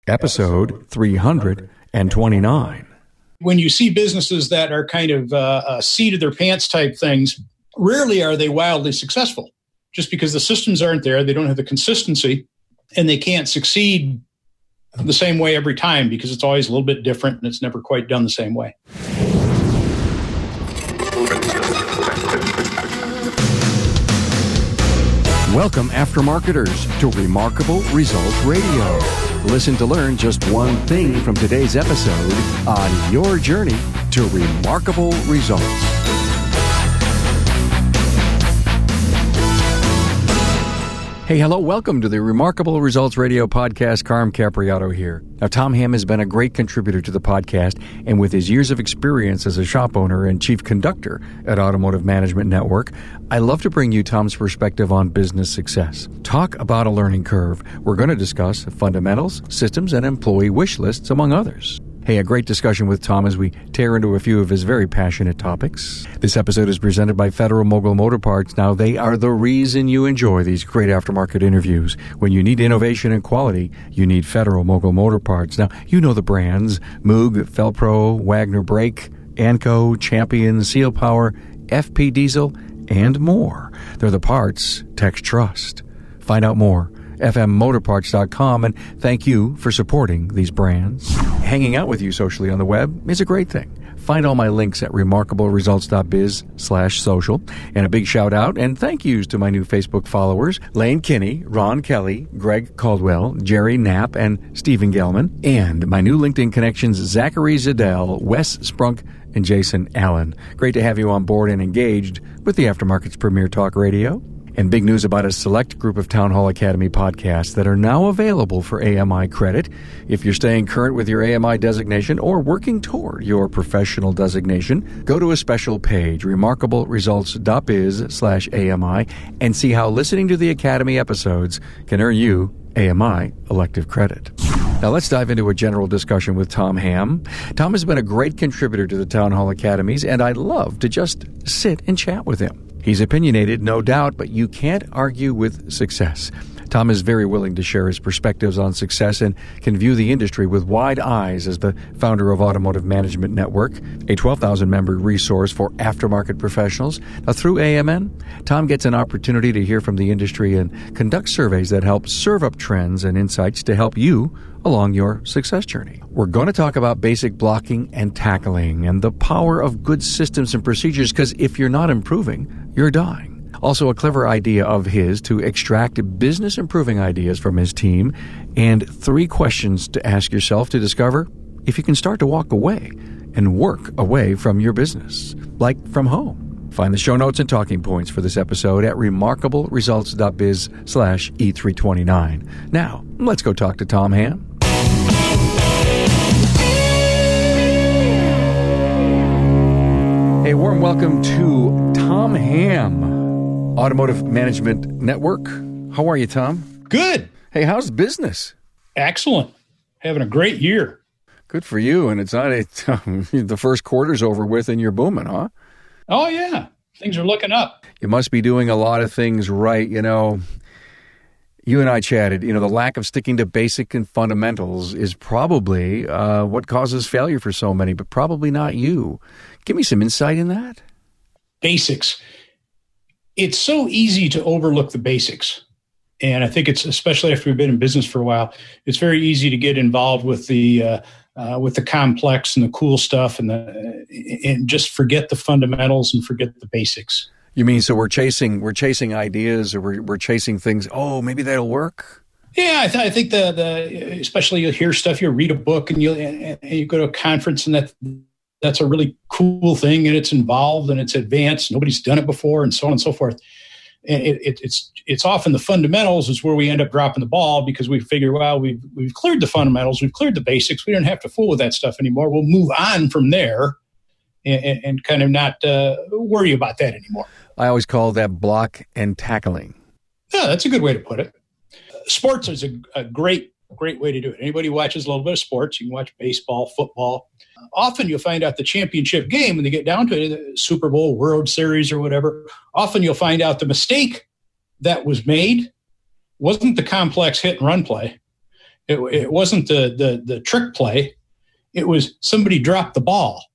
Episode 329. When you see businesses that are kind of seat of their pants type things, rarely are they wildly successful. Just because the systems aren't there, they don't have the consistency, and they can't succeed the same way every time because it's always a little bit different and it's never quite done the same way. Welcome, aftermarketers, to Remarkable Results Radio. Listen to learn just one thing from today's episode on your journey to remarkable results. Hey, hello, welcome to the Remarkable Results Radio podcast. Carm Capriotto here. Now, Tom Ham has been a great contributor to the podcast, and with his years of experience as a shop owner and chief conductor at Automotive Management Network, I love to bring you Tom's perspective on business success. Talk about a learning curve. We're going to discuss fundamentals, systems, and employee wish lists, among others. Hey, a great discussion with Tom as we tear into a few of his very passionate topics. This episode is presented by Federal Mogul Motor Parts. Now, they are the reason you enjoy these great aftermarket interviews. When you need innovation and quality, you need Federal Mogul Motor Parts. Now, you know the brands: Moog, Felpro, Wagner Brake, Anco, Champion, Seal Power, FP Diesel, and more. They're the parts techs trust. Find out more. fmmotorparts.com, and thank you for supporting these brands. Hanging out with you socially on the web is a great thing. Find all my links at remarkableresults.biz/social. And a big shout out and thank yous to my new Facebook followers: Lane Kinney, Ron Kelly, Greg Caldwell, Jerry Knapp, and Stephen Gelman. And my new LinkedIn connections: Zachary Zadell, Wes Sprunk, and Jason Allen. Great to have you on board and engaged with the Aftermarket's premier talk radio. And big news about a select group of Town Hall Academy podcasts that are now available for AMI credit. If you're staying current with your AMI designation or working toward your professional designation, go to a special page, remarkableresults.biz/AMI, and see how listening to the Academy episodes can earn you AMI elective credit. Now let's dive into a general discussion with Tom Ham. Tom has been a great contributor to the Town Hall Academies, and I'd love to just sit and chat with him. He's opinionated, no doubt, but you can't argue with success. Tom is very willing to share his perspectives on success and can view the industry with wide eyes as the founder of Automotive Management Network, a 12,000-member resource for aftermarket professionals. Now, through AMN, Tom gets an opportunity to hear from the industry and conduct surveys that help serve up trends and insights to help you along your success journey. We're going to talk about basic blocking and tackling and the power of good systems and procedures, because if you're not improving, you're dying. Also, a clever idea of his to extract business improving ideas from his team, and 3 questions to ask yourself to discover if you can start to walk away and work away from your business, like from home. Find the show notes and talking points for this episode at remarkableresults.biz/E329. Now, let's go talk to Tom Ham. A warm welcome to Tom Ham, Automotive Management Network. How are you, Tom? Good. Hey, how's business? Excellent. Having a great year. Good for you. And it's not the first quarter's over with and you're booming, huh? Oh, yeah. Things are looking up. You must be doing a lot of things right. You know, you and I chatted, the lack of sticking to basic and fundamentals is probably what causes failure for so many, but probably not you. Give me some insight in that. Basics. It's so easy to overlook the basics. And I think it's, especially after we've been in business for a while, it's very easy to get involved with the complex and the cool stuff and just forget the fundamentals and forget the basics. You mean, so we're chasing ideas, or we're chasing things. Oh, maybe that'll work. Yeah, I think the especially you'll hear stuff, you'll read a book, and you go to a conference, and that's a really cool thing, and it's involved and it's advanced. Nobody's done it before, and so on and so forth. And it's often the fundamentals is where we end up dropping the ball, because we figure, well, we've cleared the fundamentals, we've cleared the basics, we don't have to fool with that stuff anymore. We'll move on from there and kind of not worry about that anymore. I always call that block and tackling. Yeah, that's a good way to put it. Sports is a great way to do it. Anybody who watches a little bit of sports, you can watch baseball, football. Often you'll find out the championship game, when they get down to it, the Super Bowl, World Series, or whatever, often you'll find out the mistake that was made wasn't the complex hit and run play. It wasn't the trick play. It was somebody dropped the ball.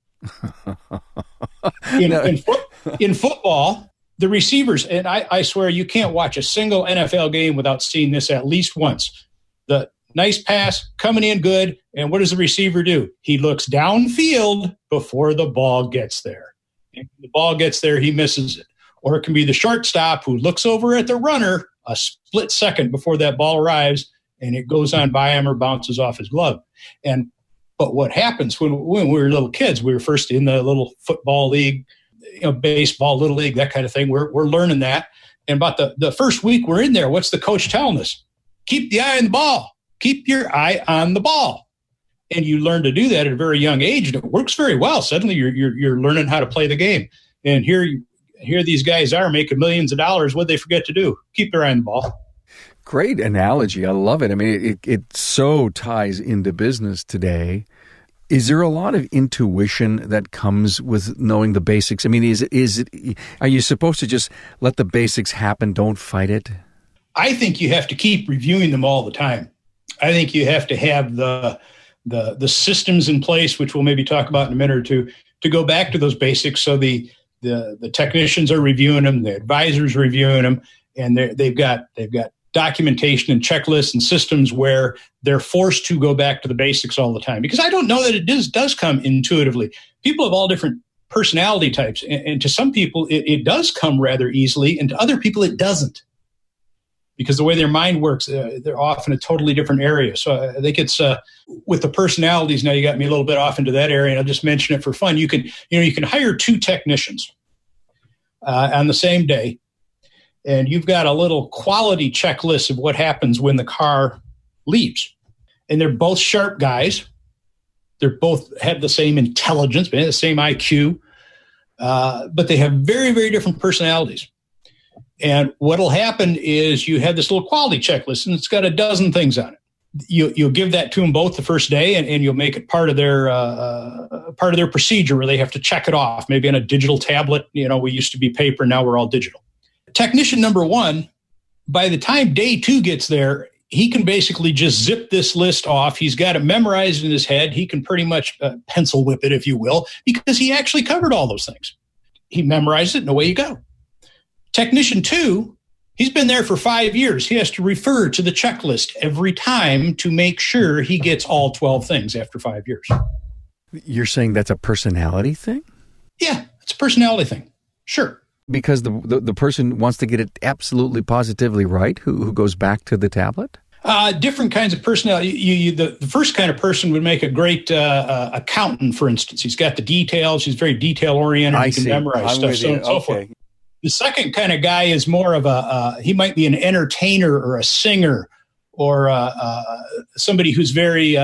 In football, the receivers, and I swear you can't watch a single NFL game without seeing this at least once. The nice pass coming in good, and what does the receiver do? He looks downfield before the ball gets there. And when the ball gets there, he misses it. Or it can be the shortstop who looks over at the runner a split second before that ball arrives, and it goes on by him or bounces off his glove. But what happens when we were little kids, we were first in the little football league, baseball, little league, that kind of thing. We're learning that. And about the first week we're in there, what's the coach telling us? Keep the eye on the ball. Keep your eye on the ball. And you learn to do that at a very young age, and it works very well. Suddenly you're learning how to play the game. And here these guys are making millions of dollars. What they forget to do? Keep their eye on the ball. Great analogy. I love it. I mean, it so ties into business today. Is there a lot of intuition that comes with knowing the basics? I mean, are you supposed to just let the basics happen, don't fight it? I think you have to keep reviewing them all the time. I think you have to have the systems in place, which we'll maybe talk about in a minute or two, to go back to those basics. So the technicians are reviewing them, the advisors are reviewing them, and they've got documentation and checklists and systems where they're forced to go back to the basics all the time. Because I don't know that it does come intuitively. People have all different personality types, and to some people it does come rather easily, and to other people it doesn't. Because the way their mind works, they're off in a totally different area. So I think it's with the personalities. Now you got me a little bit off into that area, and I'll just mention it for fun. You can hire 2 technicians on the same day, and you've got a little quality checklist of what happens when the car leaves. And they're both sharp guys. They're both have the same intelligence, the same IQ, but they have very, very different personalities. And what'll happen is you have this little quality checklist, and it's got a dozen things on it. You'll give that to them both the first day, and you'll make it part of their procedure where they have to check it off, maybe on a digital tablet. We used to be paper, now we're all digital. Technician number 1, by the time day 2 gets there, he can basically just zip this list off. He's got it memorized in his head. He can pretty much pencil whip it, if you will, because he actually covered all those things. He memorized it, and away you go. Technician 2, he's been there for 5 years. He has to refer to the checklist every time to make sure he gets all 12 things after 5 years. You're saying that's a personality thing? Yeah, it's a personality thing. Sure. Because the person wants to get it absolutely positively right, who goes back to the tablet? Different kinds of personality. The first kind of person would make a great accountant, for instance. He's got the details. He's very detail-oriented. He can memorize stuff, so on and so forth. The second kind of guy is more of he might be an entertainer or a singer or somebody who's very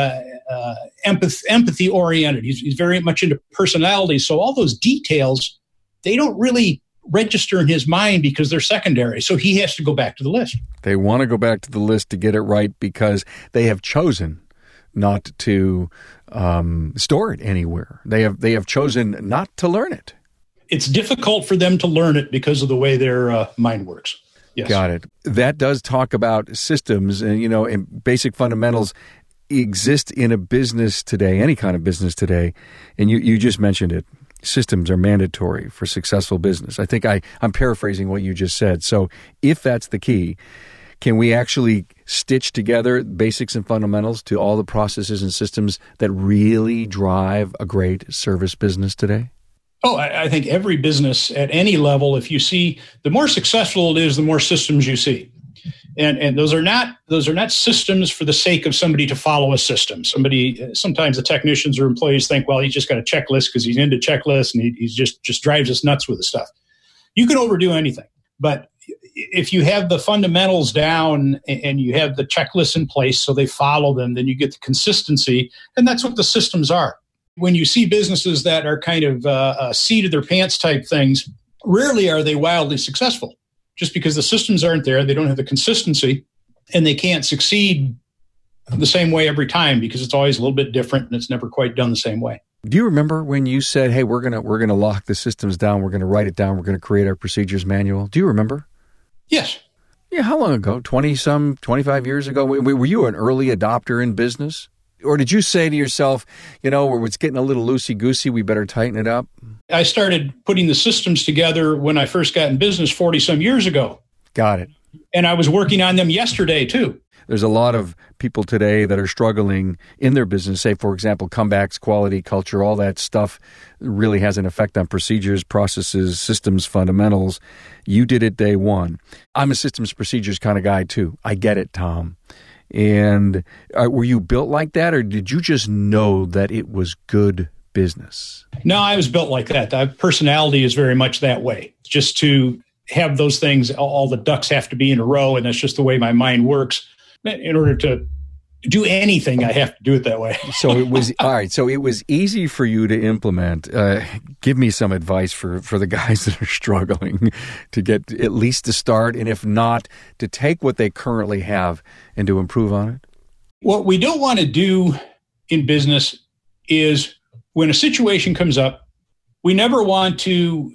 empathy-oriented. He's very much into personality. So all those details, they don't really register in his mind because they're secondary. So he has to go back to the list. They want to go back to the list to get it right because they have chosen not to store it anywhere. They have chosen not to learn it. It's difficult for them to learn it because of the way their mind works. Yes. Got it. That does talk about systems and basic fundamentals exist in a business today, any kind of business today. And you just mentioned it. Systems are mandatory for successful business. I think I'm paraphrasing what you just said. So if that's the key, can we actually stitch together basics and fundamentals to all the processes and systems that really drive a great service business today? Oh, I think every business at any level, if you see, the more successful it is, the more systems you see. And those are not systems for the sake of somebody to follow a system. Sometimes the technicians or employees think, well, he's just got a checklist because he's into checklists and he just drives us nuts with the stuff. You can overdo anything, but if you have the fundamentals down and you have the checklists in place so they follow them, then you get the consistency, and that's what the systems are. When you see businesses that are kind of seat of their pants type things, rarely are they wildly successful. Just because the systems aren't there, they don't have the consistency, and they can't succeed the same way every time because it's always a little bit different and it's never quite done the same way. Do you remember when you said, "Hey, we're gonna lock the systems down. We're gonna write it down. We're gonna create our procedures manual"? Do you remember? Yes. Yeah, how long ago? 25 years ago? Were you an early adopter in business? Or did you say to yourself, it's getting a little loosey-goosey, we better tighten it up? I started putting the systems together when I first got in business 40-some years ago. Got it. And I was working on them yesterday, too. There's a lot of people today that are struggling in their business. Say, for example, comebacks, quality, culture, all that stuff really has an effect on procedures, processes, systems, fundamentals. You did it day one. I'm a systems procedures kind of guy, too. I get it, Tom. And were you built like that, or did you just know that it was good business? No, I was built like that. My personality is very much that way. Just to have those things, all the ducks have to be in a row, and that's just the way my mind works. In order to do anything, I have to do it that way. So it was all right. So it was easy for you to implement. Give me some advice for the guys that are struggling to get at least to start, and if not, to take what they currently have and to improve on it. What we don't want to do in business is when a situation comes up, we never want to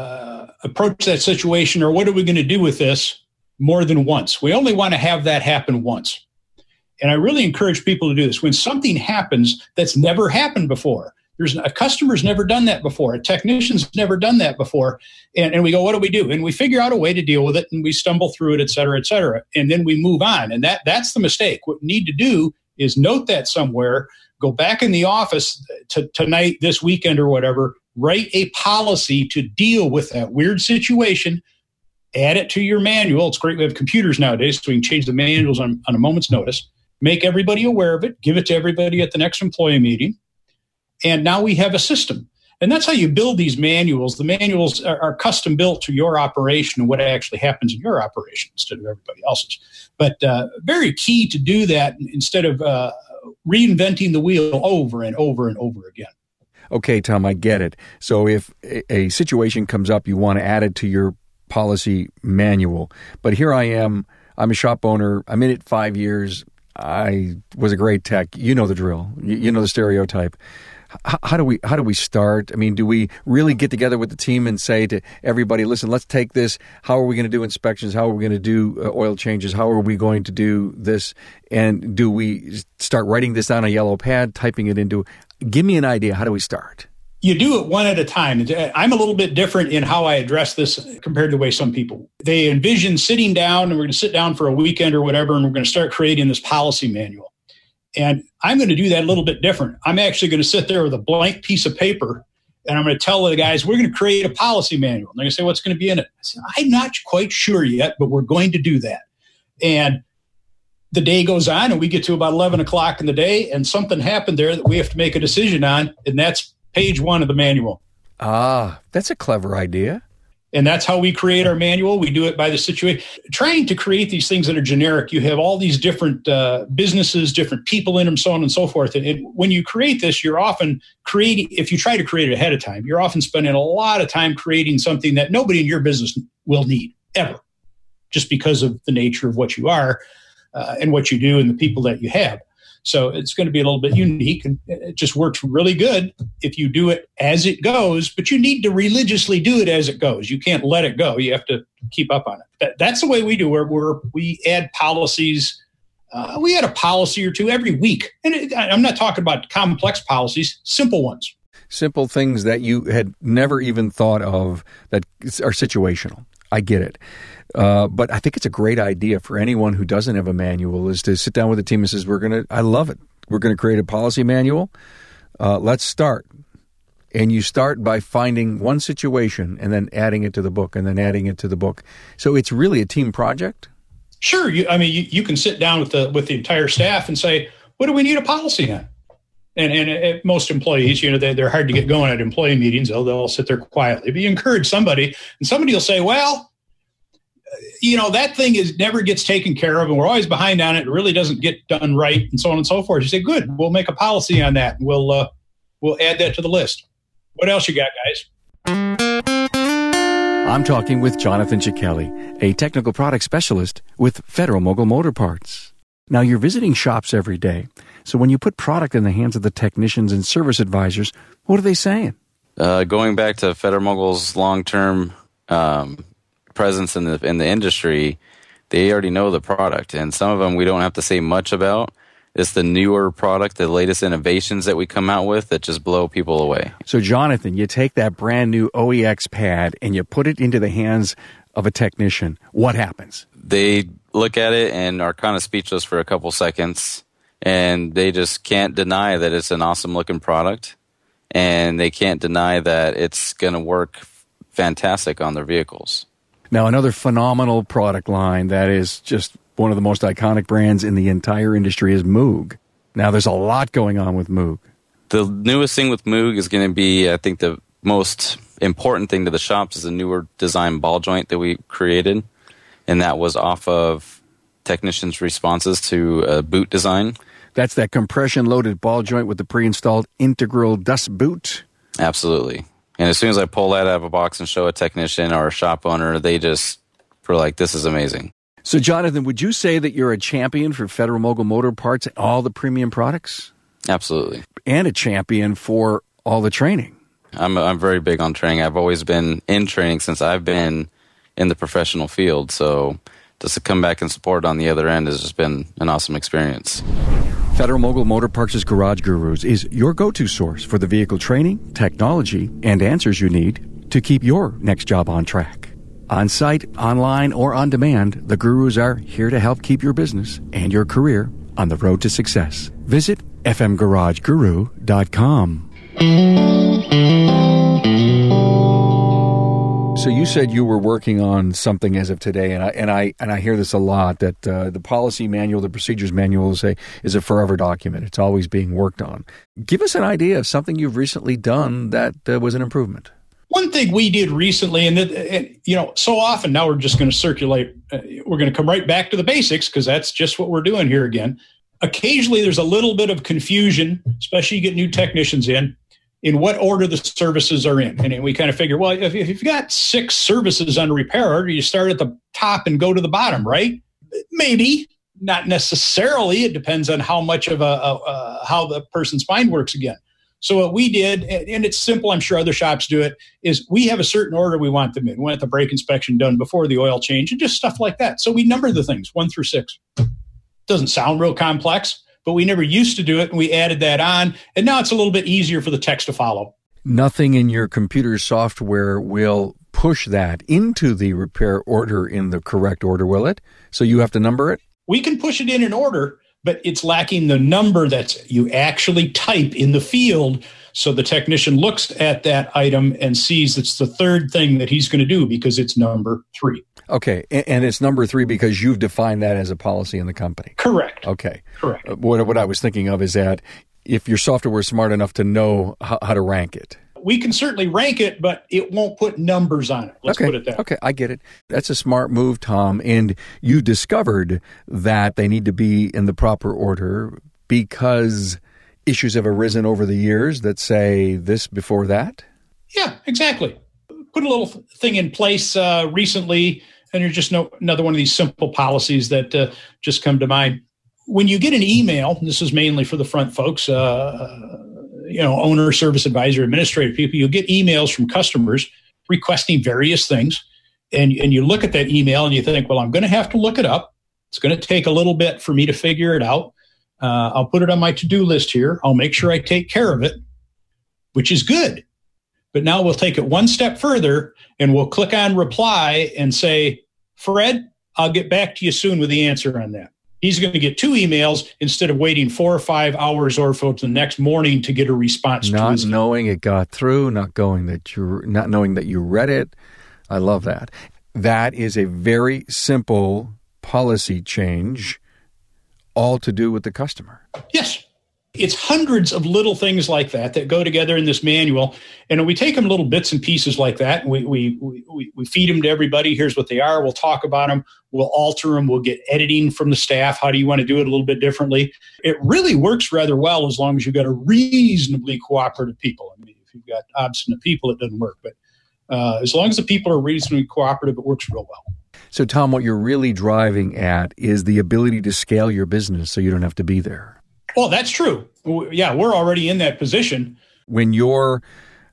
approach that situation or what are we going to do with this more than once. We only want to have that happen once. And I really encourage people to do this. When something happens that's never happened before, a customer's never done that before, a technician's never done that before, and we go, what do we do? And we figure out a way to deal with it, and we stumble through it, et cetera, and then we move on. And that's the mistake. What we need to do is note that somewhere, go back in the office tonight, this weekend or whatever, write a policy to deal with that weird situation, add it to your manual. It's great we have computers nowadays, so we can change the manuals on a moment's notice. Make everybody aware of it. Give it to everybody at the next employee meeting. And now we have a system. And that's how you build these manuals. The manuals are custom built to your operation and what actually happens in your operation instead of everybody else's. But very key to do that instead of reinventing the wheel over and over and over again. Okay, Tom, I get it. So if a situation comes up, you want to add it to your policy manual. But here I am. I'm a shop owner. I'm in it 5 years. I was a great tech. You know the drill. You know the stereotype. How do we start? I mean, do we really get together with the team and say to everybody, listen, let's take this. How are we going to do inspections? How are we going to do oil changes? How are we going to do this? And do we start writing this on a yellow pad, typing it into? Give me an idea. How do we start? You do it one at a time. I'm a little bit different in how I address this compared to the way some people. They envision sitting down, and we're going to sit down for a weekend or whatever, and we're going to start creating this policy manual. And I'm going to do that a little bit different. I'm actually going to sit there with a blank piece of paper, and I'm going to tell the guys, we're going to create a policy manual. And they're going to say, what's going to be in it? I said, I'm not quite sure yet, but we're going to do that. And the day goes on, and we get to about 11 o'clock in the day, and something happened there that we have to make a decision on, and that's page 1 of the manual. Ah, that's a clever idea. And that's how we create our manual. We do it by the situation. Trying to create these things that are generic, you have all these different businesses, different people in them, so on and so forth. And when you create this, you're often creating, if you try to create it ahead of time, you're often spending a lot of time creating something that nobody in your business will need, ever, just because of the nature of what you are and what you do and the people that you have. So it's going to be a little bit unique, and it just works really good if you do it as it goes, but you need to religiously do it as it goes. You can't let it go. You have to keep up on it. That's the way we do it. We add policies. We add a policy or two every week. And I'm not talking about complex policies, simple ones. Simple things that you had never even thought of that are situational. I get it. But I think it's a great idea for anyone who doesn't have a manual is to sit down with the team and says, I love it. We're going to create a policy manual. Let's start. And you start by finding one situation and then adding it to the book and then adding it to the book. So it's really a team project? Sure. You can sit down with the entire staff and say, what do we need a policy on? And most employees, they're hard to get going at employee meetings. They'll sit there quietly. But you encourage somebody, and somebody will say, well, that thing never gets taken care of, and we're always behind on it. It really doesn't get done right, and so on and so forth. You say, good, we'll make a policy on that, and we'll add that to the list. What else you got, guys? I'm talking with Jonathan Cichelli, a technical product specialist with Federal Mogul Motor Parts. Now, you're visiting shops every day, so when you put product in the hands of the technicians and service advisors, what are they saying? Going back to Federal Mogul's long-term presence in the industry, they already know the product. And some of them we don't have to say much about. It's the newer product, the latest innovations that we come out with that just blow people away. So, Jonathan, you take that brand new OEX pad and you put it into the hands of a technician. What happens? They look at it and are kind of speechless for a couple seconds, and they just can't deny that it's an awesome-looking product, and they can't deny that it's going to work fantastic on their vehicles. Now, another phenomenal product line that is just one of the most iconic brands in the entire industry is Moog. Now, there's a lot going on with Moog. The newest thing with Moog is going to be, I think, the most important thing to the shops is a newer design ball joint that we created, and that was off of technicians' responses to a boot design. That's that compression-loaded ball joint with the pre-installed integral dust boot? Absolutely. And as soon as I pull that out of a box and show a technician or a shop owner, they just were like, this is amazing. So, Jonathan, would you say that you're a champion for Federal Mogul Motor Parts and all the premium products? Absolutely. And a champion for all the training? I'm very big on training. I've always been in training since I've been in the professional field. So just to come back and support on the other end has just been an awesome experience. Federal Mogul Motor Parts' Garage Gurus is your go-to source for the vehicle training, technology, and answers you need to keep your next job on track. On-site, online, or on demand, the Gurus are here to help keep your business and your career on the road to success. Visit fmgarageguru.com. So you said you were working on something as of today, and I hear this a lot, that the policy manual, the procedures manual, is a forever document. It's always being worked on. Give us an idea of something you've recently done that was an improvement. One thing we did recently, and so often now we're just going to circulate. We're going to come right back to the basics because that's just what we're doing here again. Occasionally, there's a little bit of confusion, especially you get new technicians in what order the services are in. And we kind of figure, well, if you've got 6 services on a repair order, you start at the top and go to the bottom, right? Maybe, not necessarily. It depends on how much of how the person's mind works again. So what we did, and it's simple, I'm sure other shops do it, is we have a certain order we want them in. We want the brake inspection done before the oil change and just stuff like that. So we number the things 1 through 6. Doesn't sound real complex, but we never used to do it, and we added that on, and now it's a little bit easier for the text to follow. Nothing in your computer software will push that into the repair order in the correct order, will it? So you have to number it? We can push it in an order, but it's lacking the number that you actually type in the field, so the technician looks at that item and sees it's the third thing that he's going to do because it's number 3. Okay, and it's number 3 because you've defined that as a policy in the company. Correct. Okay. Correct. What I was thinking of is that if your software is smart enough to know how to rank it. We can certainly rank it, but it won't put numbers on it. Let's put it that way. Okay, I get it. That's a smart move, Tom. And you discovered that they need to be in the proper order because issues have arisen over the years that say this before that? Yeah, exactly. Put a little thing in place recently, and there's just another one of these simple policies that just come to mind. When you get an email, this is mainly for the front folks, owner, service advisor, administrative people, you'll get emails from customers requesting various things. And you look at that email and you think, well, I'm going to have to look it up. It's going to take a little bit for me to figure it out. I'll put it on my to-do list here. I'll make sure I take care of it, which is good. But now we'll take it one step further and we'll click on reply and say, Fred, I'll get back to you soon with the answer on that. He's going to get 2 emails instead of waiting 4 or 5 hours or so to the next morning to get a response. Not knowing it got through, not knowing that you read it. I love that. That is a very simple policy change, all to do with the customer. Yes. It's hundreds of little things like that go together in this manual. And we take them little bits and pieces like that. And we feed them to everybody. Here's what they are. We'll talk about them. We'll alter them. We'll get editing from the staff. How do you want to do it a little bit differently? It really works rather well as long as you've got a reasonably cooperative people. I mean, if you've got obstinate people, it doesn't work. But as long as the people are reasonably cooperative, it works real well. So, Tom, what you're really driving at is the ability to scale your business so you don't have to be there. Well, that's true. Yeah, we're already in that position. When you're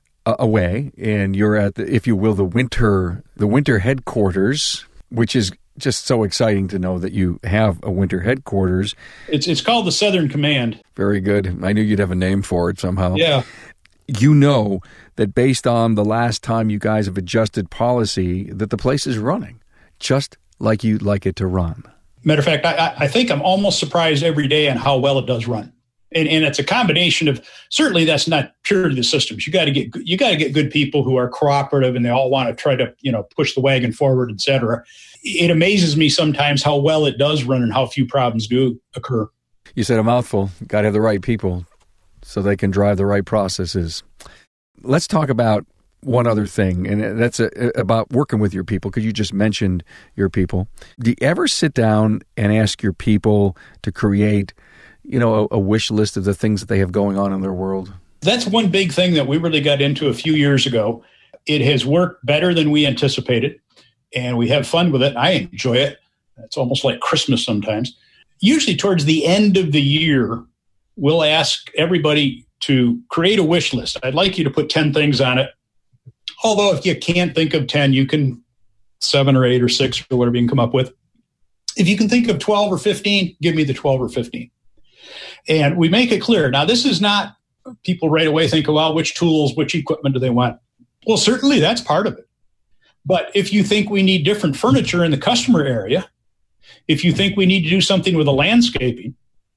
away and you're at, if you will, the winter headquarters, which is just so exciting to know that you have a winter headquarters. It's called the Southern Command. Very good. I knew you'd have a name for it somehow. Yeah. You know that based on the last time you guys have adjusted policy, that the place is running just like you'd like it to run. Matter of fact, I think I'm almost surprised every day on how well it does run. And it's a combination of, certainly that's not purely the systems. You got to get good people who are cooperative and they all want to try to, push the wagon forward, et cetera. It amazes me sometimes how well it does run and how few problems do occur. You said a mouthful. Got to have the right people so they can drive the right processes. Let's talk about one other thing, and that's about working with your people, because you just mentioned your people. Do you ever sit down and ask your people to create, a wish list of the things that they have going on in their world? That's one big thing that we really got into a few years ago. It has worked better than we anticipated, and we have fun with it. I enjoy it. It's almost like Christmas sometimes. Usually towards the end of the year, we'll ask everybody to create a wish list. I'd like you to put 10 things on it. Although if you can't think of 10, you can 7 or 8 or 6 or whatever you can come up with. If you can think of 12 or 15, give me the 12 or 15. And we make it clear. Now, this is not people right away think, well, which tools, which equipment do they want? Well, certainly that's part of it. But if you think we need different furniture in the customer area, if you think we need to do something with the landscaping,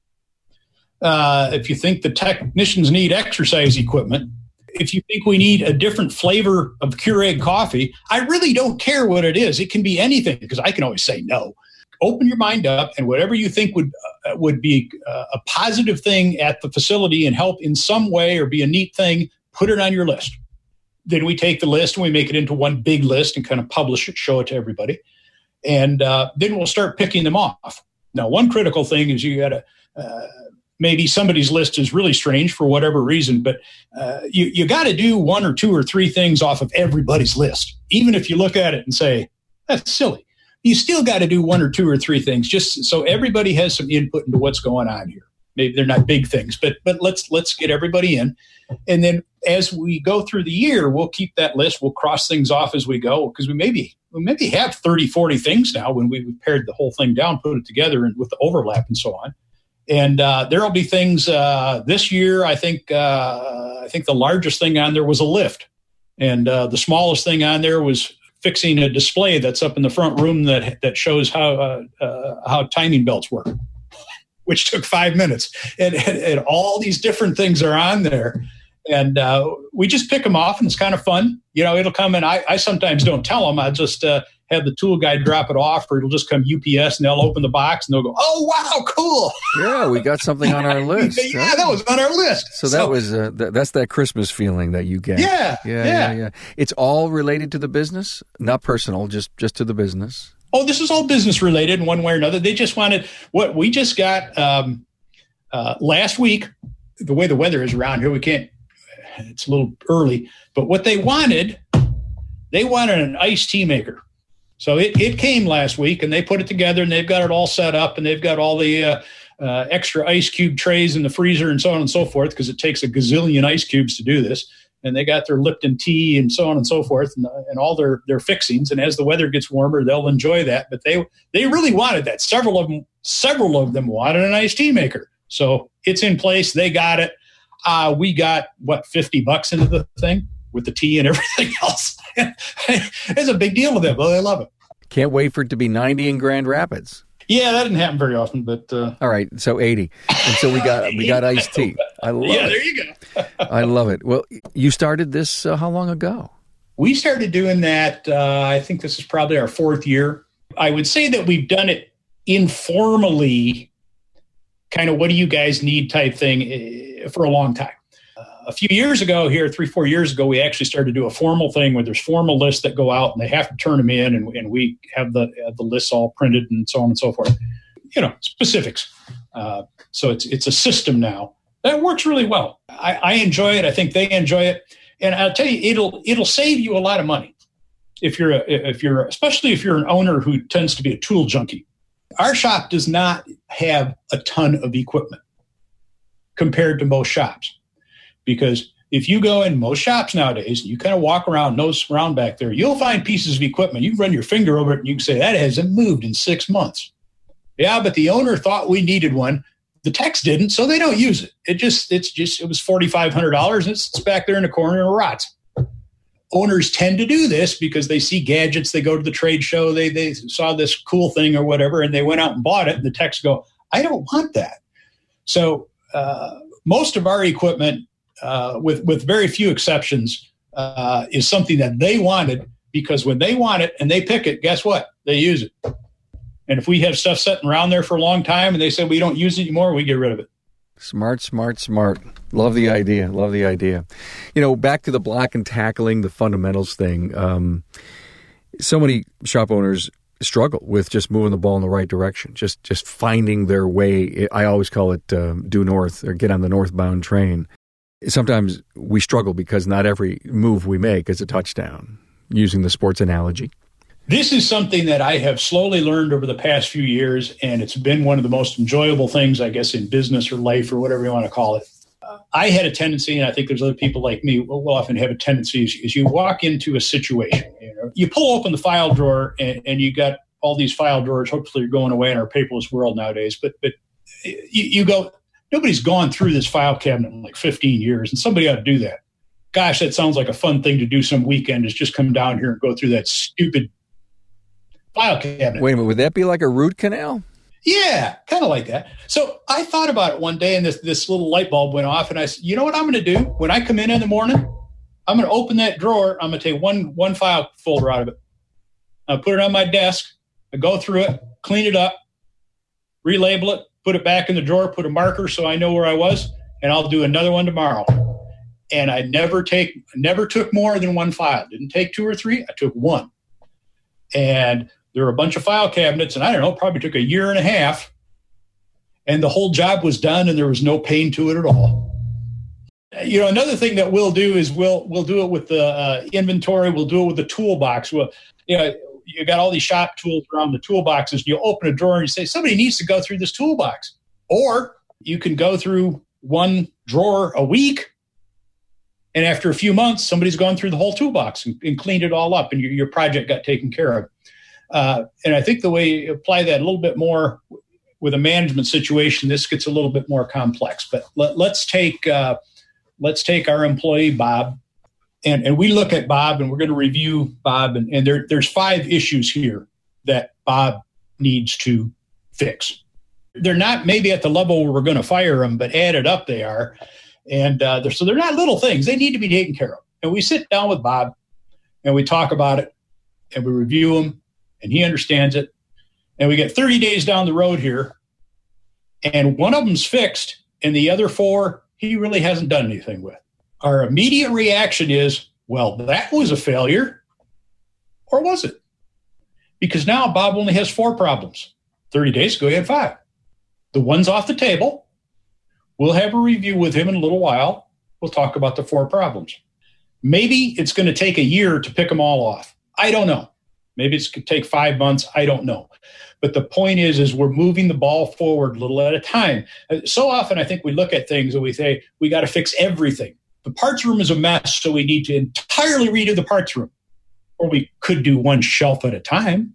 if you think the technicians need exercise equipment, if you think we need a different flavor of Keurig coffee, I really don't care what it is. It can be anything, because I can always say no. Open your mind up, and whatever you think would be a positive thing at the facility and help in some way or be a neat thing, put it on your list. Then we take the list and we make it into one big list and kind of publish it, show it to everybody. And then we'll start picking them off. Now, one critical thing is you got to maybe somebody's list is really strange for whatever reason, but you got to do 1 or 2 or 3 things off of everybody's list. Even if you look at it and say, that's silly, you still got to do 1 or 2 or 3 things just so everybody has some input into what's going on here. Maybe they're not big things, but let's get everybody in. And then as we go through the year, we'll keep that list. We'll cross things off as we go, because we maybe have 30, 40 things now when we've pared the whole thing down, put it together, and with the overlap and so on. And there will be things this year. I think the largest thing on there was a lift, and the smallest thing on there was fixing a display that's up in the front room that shows how timing belts work, which took 5 minutes. And all these different things are on there, and we just pick them off, and it's kind of fun. It'll come in. I sometimes don't tell them. I just have the tool guy drop it off, or it'll just come UPS, and they'll open the box and they'll go, "Oh, wow, cool! Yeah, we got something on our list." Yeah, that was on our list. So that was that's that Christmas feeling that you get. Yeah. It's all related to the business, not personal, just to the business. Oh, this is all business related in one way or another. They just wanted what we just got last week. The way the weather is around here, we can't. It's a little early, but what they wanted an iced tea maker. So it came last week, and they put it together, and they've got it all set up, and they've got all the extra ice cube trays in the freezer and so on and so forth, because it takes a gazillion ice cubes to do this. And they got their Lipton tea and so on and so forth, and all their fixings. And as the weather gets warmer, they'll enjoy that. But they really wanted that. Several of them wanted an iced tea maker. So it's in place. They got it. We got $50 into the thing with the tea and everything else. It's a big deal to them. Well, they love it. Can't wait for it to be 90 in Grand Rapids. Yeah, that didn't happen very often, but all right, so 80, and so we got iced tea. I love it. Yeah, there you go. I love it. Well, you started this how long ago? We started doing that. I think this is probably our 4th year. I would say that we've done it informally, kind of what do you guys need type thing for a long time. A few years ago here, 3-4 years ago, we actually started to do a formal thing where there's formal lists that go out and they have to turn them in, and we have the lists all printed and so on and so forth. Specifics. So it's a system now that works really well. I enjoy it. I think they enjoy it, and I'll tell you, it'll save you a lot of money especially if you're an owner who tends to be a tool junkie. Our shop does not have a ton of equipment compared to most shops, because if you go in most shops nowadays, you kind of walk around, nose around back there, you'll find pieces of equipment. You can run your finger over it and you can say, that hasn't moved in 6 months. Yeah, but the owner thought we needed one. The techs didn't, so they don't use it. It was $4,500 and it's back there in the corner and it rots. Owners tend to do this because they see gadgets. They go to the trade show. They saw this cool thing or whatever, and they went out and bought it. And the techs go, I don't want that. So most of our equipment, with very few exceptions, is something that they wanted, because when they want it and they pick it, guess what? They use it. And if we have stuff sitting around there for a long time and they say we don't use it anymore, we get rid of it. Smart. Love the idea. Back to the block and tackling, the fundamentals thing. So many shop owners struggle with just moving the ball in the right direction, just finding their way. I always call it due north, or get on the northbound train. Sometimes we struggle because not every move we make is a touchdown, using the sports analogy. This is something that I have slowly learned over the past few years, and it's been one of the most enjoyable things, I guess, in business or life or whatever you want to call it. I had a tendency, and I think there's other people like me will often have a tendency, is you walk into a situation, you pull open the file drawer, and you got all these file drawers. Hopefully you're going away in our paperless world nowadays, but you go, nobody's gone through this file cabinet in like 15 years, and somebody ought to do that. Gosh, that sounds like a fun thing to do some weekend, is just come down here and go through that stupid file cabinet. Wait a minute, would that be like a root canal? Yeah, kind of like that. So I thought about it one day, and this little light bulb went off, and I said, you know what I'm going to do? When I come in the morning, I'm going to open that drawer. I'm going to take one file folder out of it. I'll put it on my desk. I go through it, clean it up, relabel it, put it back in the drawer, put a marker so I know where I was, and I'll do another one tomorrow. And I never took more than one file. Didn't take 2 or 3. I took 1. And there were a bunch of file cabinets, and I don't know, probably took a year and a half, and the whole job was done, and there was no pain to it at all. Another thing that we'll do is we'll do it with the inventory. We'll do it with the toolbox. You got all these shop tools around the toolboxes. And you open a drawer and you say, somebody needs to go through this toolbox. Or you can go through one drawer a week, and after a few months, somebody's gone through the whole toolbox and cleaned it all up, and your project got taken care of. And I think the way you apply that a little bit more with a management situation, this gets a little bit more complex. But let's take our employee Bob, and we look at Bob, and we're going to review Bob, and there's 5 issues here that Bob needs to fix. They're not maybe at the level where we're going to fire them, but added up they are. And so they're not little things. They need to be taken care of. And we sit down with Bob, and we talk about it, and we review them, and he understands it. And we get 30 days down the road here, and one of them's fixed, and the other 4, he really hasn't done anything with. Our immediate reaction is, well, that was a failure. Or was it? Because now Bob only has 4 problems. 30 days ago, he had 5. The one's off the table. We'll have a review with him in a little while. We'll talk about the 4 problems. Maybe it's going to take a year to pick them all off. I don't know. Maybe it's going to take 5 months. I don't know. But the point is we're moving the ball forward a little at a time. So often I think we look at things and we say, we got to fix everything. The parts room is a mess, so we need to entirely redo the parts room. Or we could do one shelf at a time.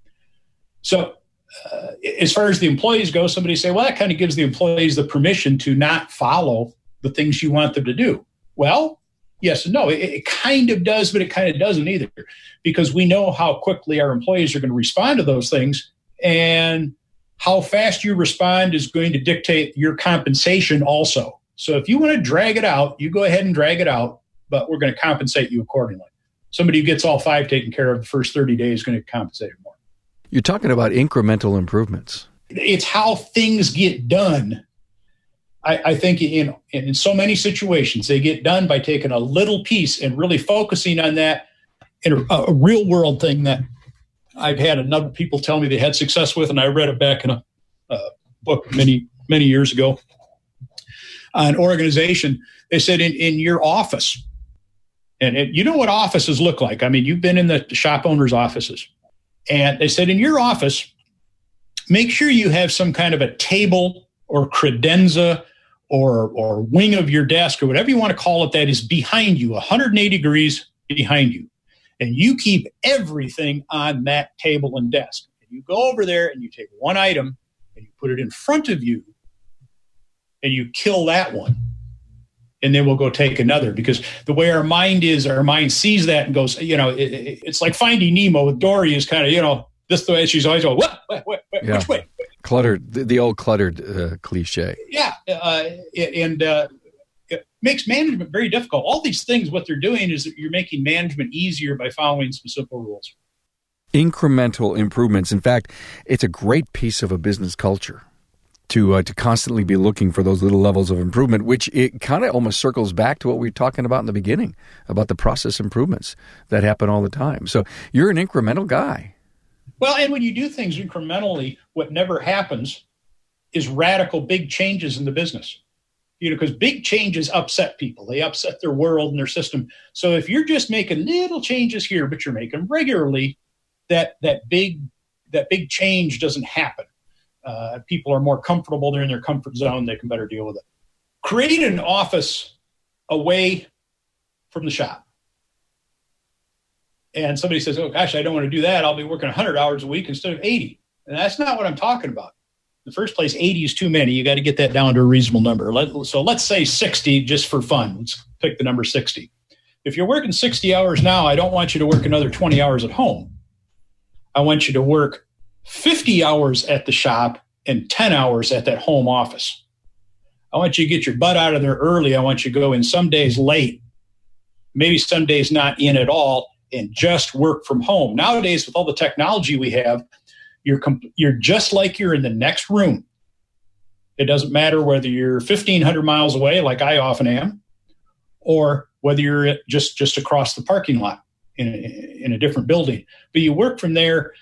So as far as the employees go, somebody say, well, that kind of gives the employees the permission to not follow the things you want them to do. Well, yes and no. It kind of does, but it kind of doesn't either, because we know how quickly our employees are going to respond to those things, and how fast you respond is going to dictate your compensation also. So if you want to drag it out, you go ahead and drag it out, but we're going to compensate you accordingly. Somebody who gets all 5 taken care of the first 30 days is going to compensate more. You're talking about incremental improvements. It's how things get done. I think in so many situations, they get done by taking a little piece and really focusing on that. In a real world thing that I've had another people tell me they had success with, and I read it back in a book many, many years ago, an organization. They said in your office, and you know what offices look like. I mean, you've been in the shop owners' offices. And they said, in your office, make sure you have some kind of a table or credenza or wing of your desk or whatever you want to call it that is behind you, 180 degrees behind you. And you keep everything on that table and desk. And you go over there and you take one item and you put it in front of you and you kill that one. And then we'll go take another, because the way our mind is, our mind sees that and goes, it's like Finding Nemo with Dory is kind of, this the way she's always going, what, yeah. Which way? Cluttered, the old cluttered cliche. Yeah. It makes management very difficult. All these things, what they're doing is that you're making management easier by following some simple rules. Incremental improvements. In fact, it's a great piece of a business culture to constantly be looking for those little levels of improvement, which it kind of almost circles back to what we were talking about in the beginning, about the process improvements that happen all the time. So you're an incremental guy. Well, and when you do things incrementally, what never happens is radical big changes in the business. Because big changes upset people. They upset their world and their system. So if you're just making little changes here, but you're making them regularly, that big change doesn't happen. People are more comfortable. They're in their comfort zone. They can better deal with it. Create an office away from the shop. And somebody says, oh, gosh, I don't want to do that. I'll be working 100 hours a week instead of 80. And that's not what I'm talking about. In the first place, 80 is too many. You got to get that down to a reasonable number. So let's say 60 just for fun. Let's pick the number 60. If you're working 60 hours now, I don't want you to work another 20 hours at home. I want you to work 50 hours at the shop and 10 hours at that home office. I want you to get your butt out of there early. I want you to go in some days late, maybe some days not in at all, and just work from home. Nowadays, with all the technology we have, you're just like you're in the next room. It doesn't matter whether you're 1,500 miles away, like I often am, or whether you're just across the parking lot in a different building. But you work from there.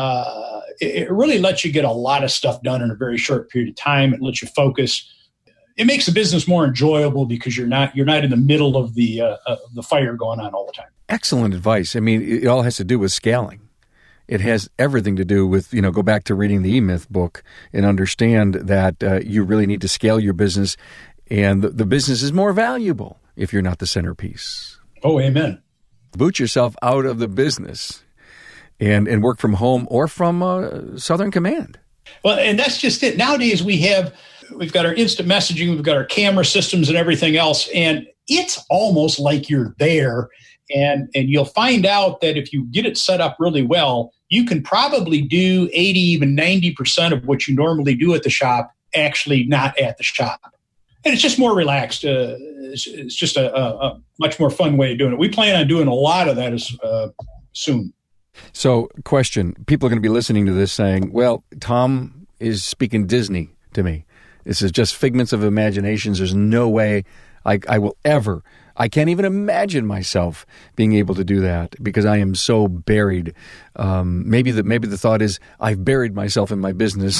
It really lets you get a lot of stuff done in a very short period of time. It lets you focus. It makes the business more enjoyable because you're not in the middle of the fire going on all the time. Excellent advice. I mean, it all has to do with scaling. It has everything to do with, go back to reading the E-Myth book and understand that you really need to scale your business, and the business is more valuable if you're not the centerpiece. Oh, amen. Boot yourself out of the business and work from home or from Southern Command. Well, and that's just it. Nowadays we've got our instant messaging, we've got our camera systems and everything else, and it's almost like you're there. And you'll find out that if you get it set up really well, you can probably do 80, even 90% of what you normally do at the shop, actually not at the shop. And it's just more relaxed. It's just a much more fun way of doing it. We plan on doing a lot of that soon. So, question. People are going to be listening to this saying, well, Tom is speaking Disney to me. This is just figments of imaginations. There's no way I will ever... I can't even imagine myself being able to do that because I am so buried. Maybe the thought is I've buried myself in my business.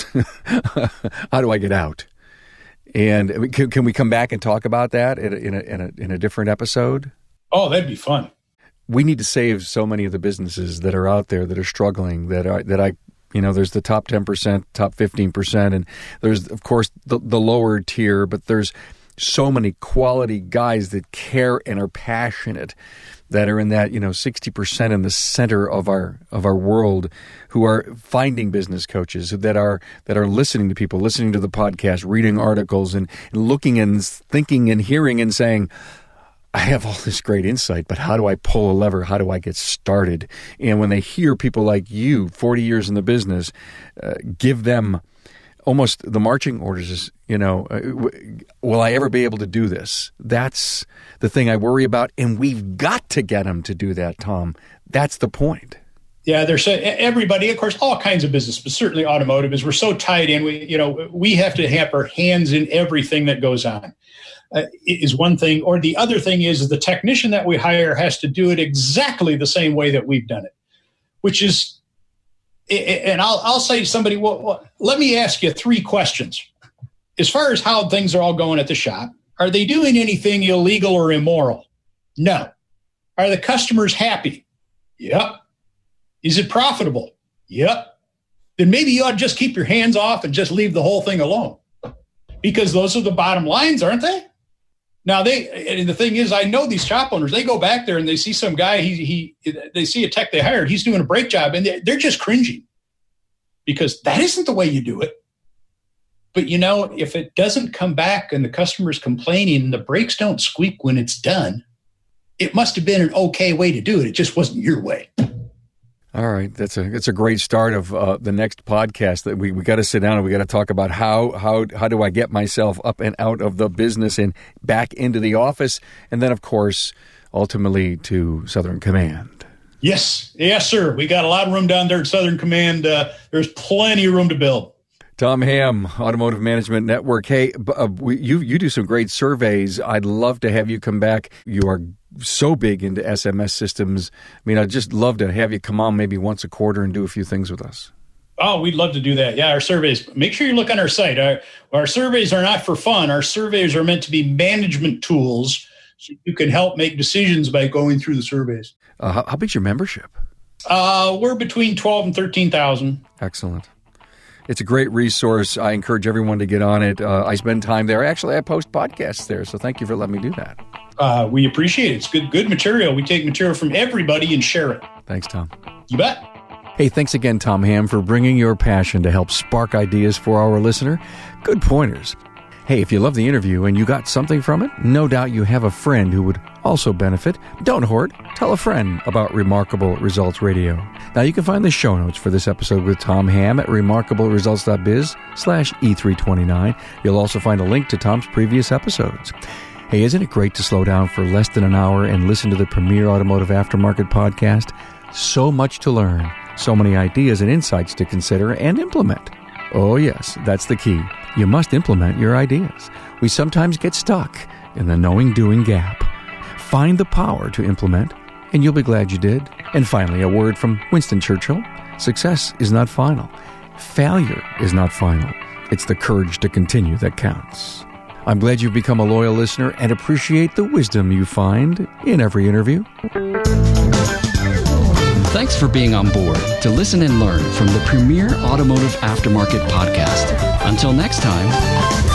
How do I get out? And can we come back and talk about that in a different episode? Oh, that'd be fun. We need to save so many of the businesses that are out there that are struggling. There's the top 10%, top 15%, and there's of course the lower tier, but there's so many quality guys that care and are passionate that are in that 60% in the center of our world who are finding business coaches that are listening to people, listening to the podcast, reading articles and looking and thinking and hearing and saying, I have all this great insight, but how do I pull a lever? How do I get started? And when they hear people like you, 40 years in the business, give them almost the marching orders is, will I ever be able to do this? That's the thing I worry about, and we've got to get them to do that, Tom. That's the point. Yeah, there's everybody, of course, all kinds of business, but certainly automotive, is we're so tied in. We have to have our hands in everything that goes on. Is one thing, or the other thing is the technician that we hire has to do it exactly the same way that we've done it, which is. And I'll say to somebody, well, let me ask you 3 questions. As far as how things are all going at the shop, are they doing anything illegal or immoral? No. Are the customers happy? Yep. Is it profitable? Yep. Then maybe you ought to just keep your hands off and just leave the whole thing alone. because those are the bottom lines, aren't they? Now and the thing is, I know these shop owners, they go back there and they see some guy, they see a tech they hired, he's doing a brake job, and they're just cringing because that isn't the way you do it. But if it doesn't come back and the customer's complaining and the brakes don't squeak when it's done, it must have been an okay way to do it. It just wasn't your way. All right, that's a great start of the next podcast. That we got to sit down and we got to talk about how do I get myself up and out of the business and back into the office, and then of course ultimately to Southern Command. Yes, sir. We got a lot of room down there at Southern Command. There's plenty of room to build. Tom Ham, Automotive Management Network. Hey, you do some great surveys. I'd love to have you come back. You are so big into SMS systems. I mean, I'd just love to have you come on maybe once a quarter and do a few things with us. Oh, we'd love to do that. Yeah, our surveys. Make sure you look on our site. Our surveys are not for fun. Our surveys are meant to be management tools so you can help make decisions by going through the surveys. How big's your membership? We're between 12 and 13,000. Excellent. It's a great resource. I encourage everyone to get on it. I spend time there. Actually, I post podcasts there, so thank you for letting me do that. We appreciate it. It's good material. We take material from everybody and share it. Thanks, Tom. You bet. Hey, thanks again, Tom Ham, for bringing your passion to help spark ideas for our listener. Good pointers. Hey, if you love the interview and you got something from it, no doubt you have a friend who would also benefit. Don't hoard. Tell a friend about Remarkable Results Radio. Now, you can find the show notes for this episode with Tom Ham at remarkableresults.biz/E329. You'll also find a link to Tom's previous episodes. Hey, isn't it great to slow down for less than an hour and listen to the premier automotive aftermarket podcast? So much to learn, so many ideas and insights to consider and implement. Oh yes, that's the key. You must implement your ideas. We sometimes get stuck in the knowing-doing gap. Find the power to implement, and you'll be glad you did. And finally, a word from Winston Churchill. Success is not final. Failure is not final. It's the courage to continue that counts. I'm glad you've become a loyal listener and appreciate the wisdom you find in every interview. Thanks for being on board to listen and learn from the premier automotive aftermarket podcast. Until next time.